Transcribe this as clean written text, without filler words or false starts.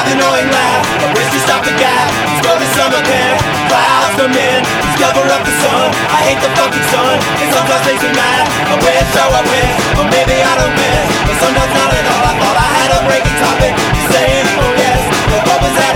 annoying laugh, a race to stop the gap. Slowly summer can, clouds come in, cover up the sun. I hate the fucking sun, it sometimes makes me mad. I wish so I wish, but maybe I don't miss. But sometimes not at all. I thought I had a breaking topic, saying oh yes, but what was that?